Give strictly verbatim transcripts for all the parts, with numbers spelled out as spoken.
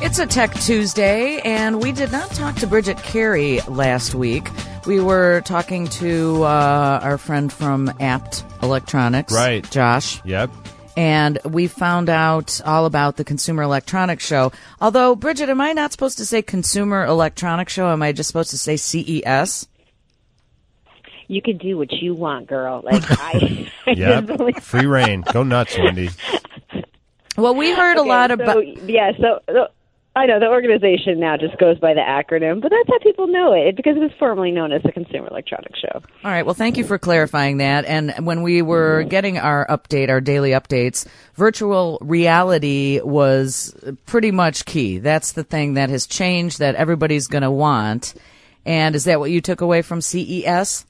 It's a Tech Tuesday, and we did not talk to Bridget Carey last week. We were talking to uh, our friend from Apt Electronics, right? Josh. Yep. And we found out all about the Consumer Electronics Show. Although, Bridget, am I not supposed to say Consumer Electronics Show? Am I just supposed to say C E S? You can do what you want, girl. Like I, yep. Free reign. Go nuts, Wendy. Well, we heard okay, a lot so, about. Yeah, so, so I know the organization now just goes by the acronym, but that's how people know it because it was formerly known as the Consumer Electronics Show. All right. Well, thank you for clarifying that. And when we were getting our update, our daily updates, virtual reality was pretty much key. That's the thing that has changed that everybody's going to want. And is that what you took away from C E S?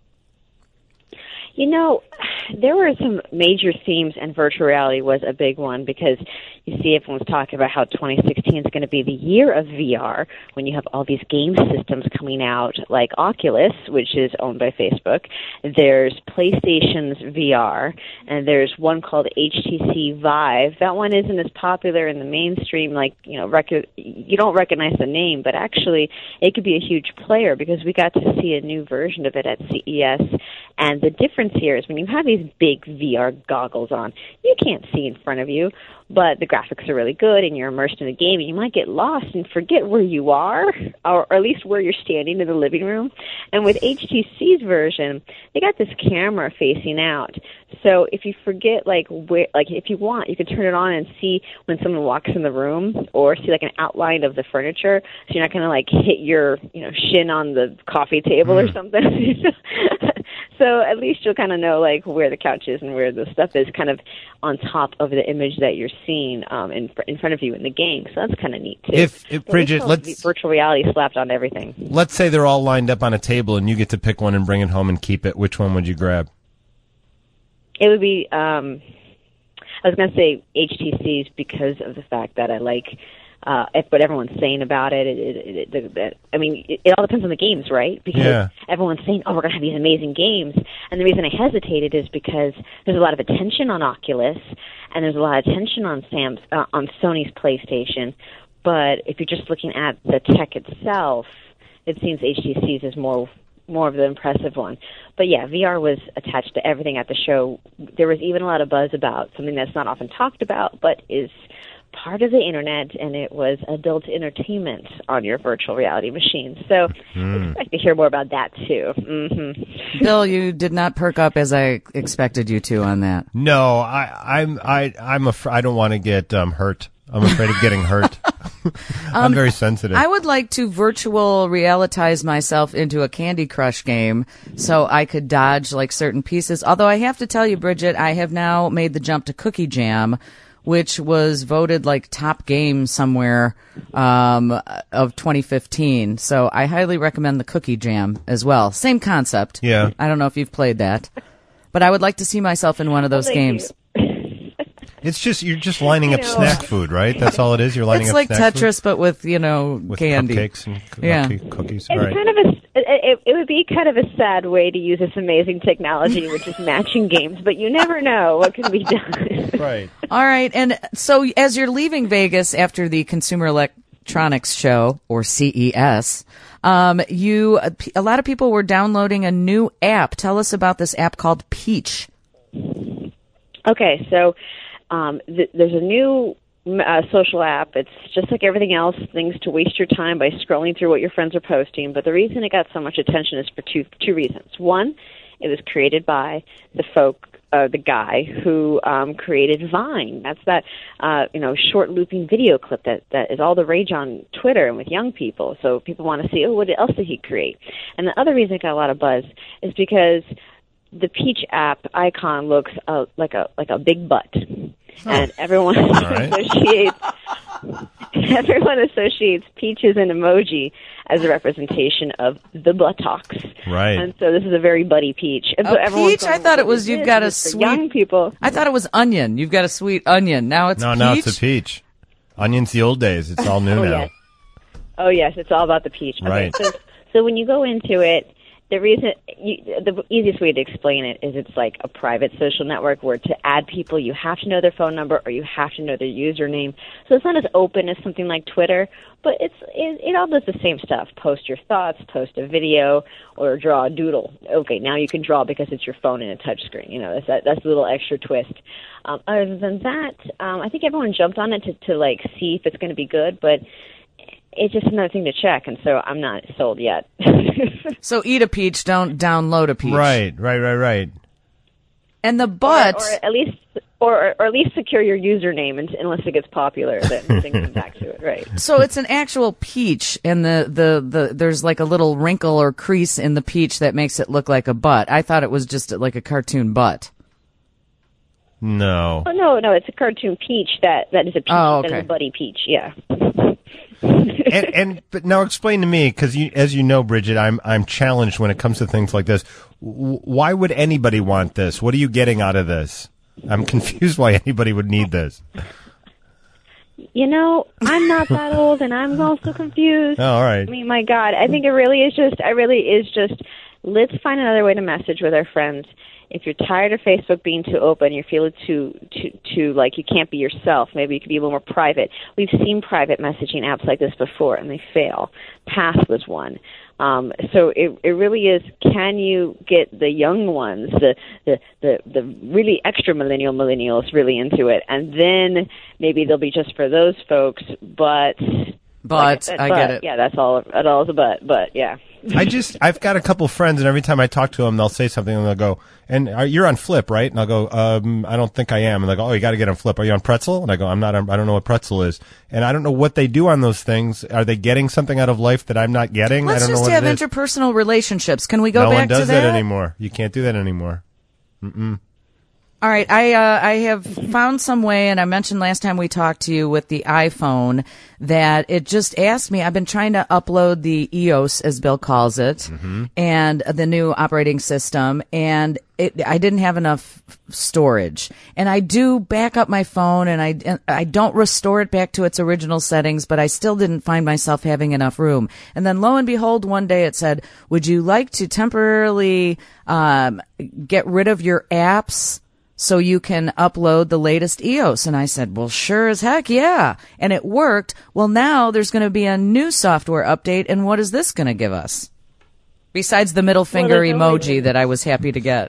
You know, there were some major themes, and virtual reality was a big one because you see everyone's talking about how twenty sixteen is going to be the year of V R when you have all these game systems coming out like Oculus, which is owned by Facebook. There's PlayStation's V R, and there's one called H T C Vive. That one isn't as popular in the mainstream, like, you know, rec- you don't recognize the name, but actually it could be a huge player because we got to see a new version of it at C E S. And the difference here is when you have these big V R goggles on, you can't see in front of you, but the graphics are really good and you're immersed in the game, and you might get lost and forget where you are, or, or at least where you're standing in the living room. And with H T C's version, they got this camera facing out. So if you forget, like, where, like if you want, you can turn it on and see when someone walks in the room, or see like an outline of the furniture, so you're not going to like hit your, you know, shin on the coffee table mm. or something. So at least you'll kind of know like where the couch is and where the stuff is, kind of on top of the image that you're seeing um, in in front of you in the game. So that's kind of neat too. If, if Bridget, let's virtual reality slapped on everything. Let's say they're all lined up on a table and you get to pick one and bring it home and keep it. Which one would you grab? It would be. Um, I was going to say H T C's because of the fact that I like. Uh, if, what everyone's saying about it, it, it, it, it I mean, it, it all depends on the games, right? Because yeah. everyone's saying, oh, we're going to have these amazing games. And the reason I hesitated is because there's a lot of attention on Oculus, and there's a lot of attention on Sam's, uh, on Sony's PlayStation. But if you're just looking at the tech itself, it seems H T C's is more more of the impressive one. But yeah, V R was attached to everything at the show. There was even a lot of buzz about something that's not often talked about, but is part of the internet, and it was adult entertainment on your virtual reality machine. So mm. expect to hear more about that too. Mm-hmm. Bill, you did not perk up as I expected you to on that. No, I, I'm I I'm af- I don't want to get um, hurt. I'm afraid of getting hurt. I'm um, very sensitive. I would like to virtual realitize myself into a Candy Crush game so I could dodge like certain pieces. Although I have to tell you, Bridget, I have now made the jump to Cookie Jam, which was voted like top game somewhere um, of twenty fifteen. So I highly recommend the Cookie Jam as well. Same concept. Yeah. I don't know if you've played that, but I would like to see myself in one of those well, games. You. It's just, you're just lining up snack food, right? That's all it is? You're lining it's up like snack Tetris, food? but with, you know, with candy. cupcakes and c- yeah. cookies. It's right. kind of a, it, it would be kind of a sad way to use this amazing technology, which is matching games, but you never know what can be done. Right. All right. And so as you're leaving Vegas after the Consumer Electronics Show, or C E S, um, you, a lot of people were downloading a new app. Tell us about this app called Peach. Okay, so um, th- there's a new uh, social app. It's just like everything else, things to waste your time by scrolling through what your friends are posting. But the reason it got so much attention is for two two reasons. One, it was created by the folk, uh, the guy who um, created Vine. That's that uh, you know short looping video clip that that is all the rage on Twitter and with young people. So people want to see, oh, what else did he create? And the other reason it got a lot of buzz is because the Peach app icon looks uh, like a like a big butt, oh. and everyone right. associates everyone associates peaches and emoji as a representation of the buttocks. Right. And so this is a very butty peach. And so a peach? Going, I thought it was you've got a sweet young people. I thought it was onion. You've got a sweet onion. Now it's no, peach? now it's a peach. Onion's the old days. It's all new oh, now. Yes. Oh yes, it's all about the peach. Okay, right. So, so when you go into it, the reason, you, the easiest way to explain it is it's like a private social network where to add people, you have to know their phone number or you have to know their username. So it's not as open as something like Twitter, but it's it, it all does the same stuff. Post your thoughts, post a video, or draw a doodle. Okay, now you can draw because it's your phone and a touch screen. You know, that's that, that's a little extra twist. Um, other than that, um, I think everyone jumped on it to, to like see if it's going to be good, but it's just another thing to check, and so I'm not sold yet. So eat a peach, don't download a peach. Right, right, right, right. And the but, or, or at least, or, or at least secure your username and, unless it gets popular. Then then come back to it, right? So it's an actual peach, and the, the, the there's like a little wrinkle or crease in the peach that makes it look like a butt. I thought it was just like a cartoon butt. No. Oh, no, no, it's a cartoon peach that, that is a peach. Oh, okay. That is a buddy peach, yeah. and, and but now explain to me, because you, as you know, Bridget, I'm I'm challenged when it comes to things like this. W- why would anybody want this? What are you getting out of this? I'm confused why anybody would need this. You know, I'm not that old, and I'm also confused. Oh, all right. I mean, my God, I think it really is just. I really is just. Let's find another way to message with our friends. If you're tired of Facebook being too open, you feel it too, too, too like you can't be yourself. Maybe you could be a little more private. We've seen private messaging apps like this before, and they fail. Path was one. Um, so it, it really is. Can you get the young ones, the, the the the really extra millennial millennials, really into it, and then maybe they'll be just for those folks. But but like I, said, I but, get it. Yeah, that's all. That all is a but. But yeah. I just, I've got a couple friends, and every time I talk to them, they'll say something, and they'll go, and are, you're on Flip, right? And I'll go, um, I don't think I am. And they'll go, oh, you got to get on Flip. Are you on Pretzel? And I go, I'm not, on, I don't know what Pretzel is. And I don't know what they do on those things. Are they getting something out of life that I'm not getting? Let's I don't just know what have it is. interpersonal relationships. Can we go no back one does to that? that anymore. You can't do that anymore. Mm-mm. All right, I uh, I have found some way, and I mentioned last time we talked to you with the iPhone that it just asked me. I've been trying to upload the E O S, as Bill calls it, mm-hmm. and the new operating system, and it, I didn't have enough storage. And I do back up my phone, and I and I don't restore it back to its original settings, but I still didn't find myself having enough room. And then lo and behold, one day it said, "Would you like to temporarily um, get rid of your apps so you can upload the latest E O S?" And I said, well, sure as heck, yeah. And it worked. Well, now there's going to be a new software update, and what is this going to give us? Besides the middle finger well, emoji always, that I was happy to get.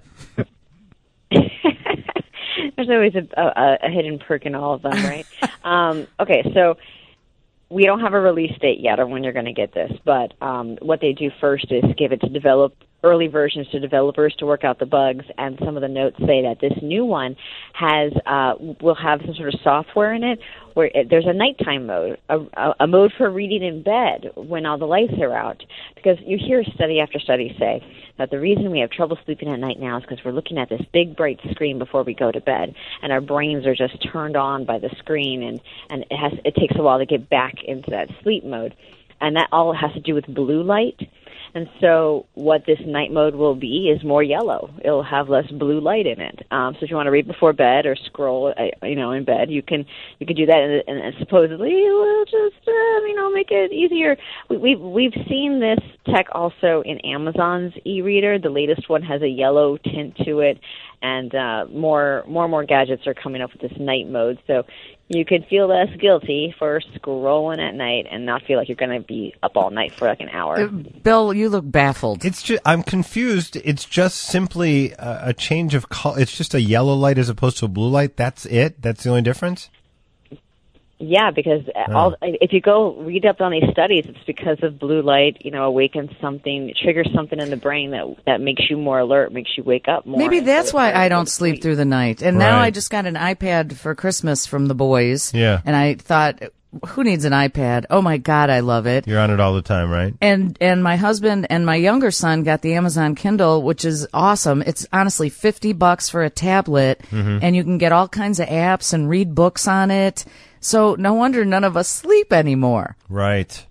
There's always a, a, a hidden perk in all of them, right? um, okay, so we don't have a release date yet on when you're going to get this, but um, what they do first is give it to develop early versions to developers to work out the bugs, and some of the notes say that this new one has uh, will have some sort of software in it where it, there's a nighttime mode, a, a, a mode for reading in bed when all the lights are out. Because you hear study after study say that the reason we have trouble sleeping at night now is because we're looking at this big bright screen before we go to bed, and our brains are just turned on by the screen, and, and it has it takes a while to get back into that sleep mode. And that all has to do with blue light. And so what this night mode will be is more yellow. It'll have less blue light in it. Um, so if you want to read before bed or scroll, uh, you know, in bed, you can you can do that, and, and, and supposedly it will just, uh, you know, make it easier. We, we've we've seen this tech also in Amazon's e-reader. The latest one has a yellow tint to it, and uh, more more and more gadgets are coming up with this night mode. So you could feel less guilty for scrolling at night and not feel like you're going to be up all night for like an hour. Uh, Bill, you look baffled. It's just, I'm confused. It's just simply a, a change of color. It's just a yellow light as opposed to a blue light. That's it? That's the only difference? Yeah, because Oh. all, if you go read up on these studies, it's because of blue light, you know, awakens something, triggers something in the brain that that makes you more alert, makes you wake up more. Maybe that's So why it's I hard to don't go to sleep through the night. And now Right. I just got an iPad for Christmas from the boys. Yeah. And I thought, who needs an iPad? Oh my God, I love it. You're on it all the time, right? And and my husband and my younger son got the Amazon Kindle, which is awesome. It's honestly fifty bucks for a tablet, Mm-hmm. and you can get all kinds of apps and read books on it. So no wonder none of us sleep anymore. Right.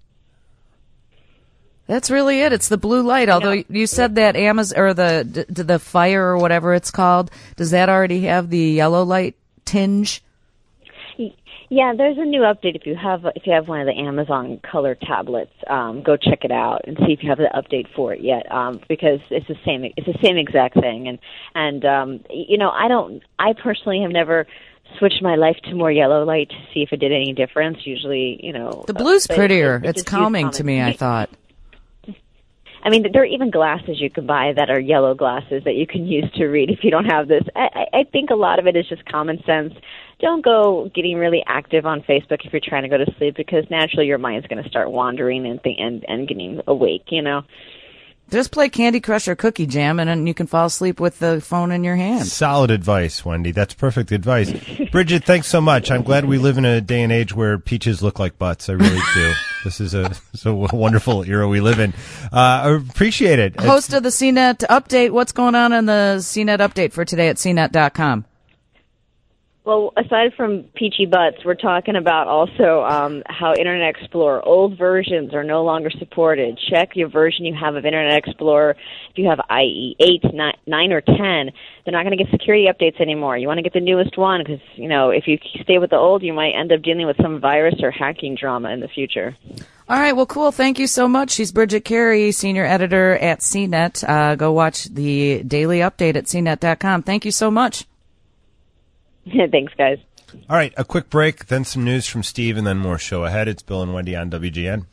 That's really it. It's the blue light. Although you said that Amazon or the d- the Fire or whatever it's called, does that already have the yellow light tinge? Yeah, there's a new update. If you have if you have one of the Amazon Color tablets, um, go check it out and see if you have the update for it yet. Um, because it's the same it's the same exact thing. And and um, you know, I don't I personally have never switched my life to more yellow light to see if it did any difference. Usually, you know, the blue's uh, prettier. It, it, it's calming to me, I thought. I mean, there are even glasses you can buy that are yellow glasses that you can use to read if you don't have this. I, I think a lot of it is just common sense. Don't go getting really active on Facebook if you're trying to go to sleep, because naturally your mind's going to start wandering and, th- and and getting awake, you know. Just play Candy Crush or Cookie Jam, and then you can fall asleep with the phone in your hand. Solid advice, Wendy. That's perfect advice. Bridget, thanks so much. I'm glad we live in a day and age where peaches look like butts. I really do. This is a, this is a wonderful era we live in. Uh, I appreciate it. Host it's, of the C net Update. What's going on in the C net Update for today at C net dot com? Well, aside from peachy butts, we're talking about also um, how Internet Explorer, old versions are no longer supported. Check your version you have of Internet Explorer. If you have I E eight, nine, or ten, they're not going to get security updates anymore. You want to get the newest one because, you know, if you stay with the old, you might end up dealing with some virus or hacking drama in the future. All right, well, cool. Thank you so much. She's Bridget Carey, senior editor at C net. Uh, go watch the daily update at C net dot com. Thank you so much. Thanks, guys. All right, a quick break, then some news from Steve, and then more show ahead. It's Bill and Wendy on W G N.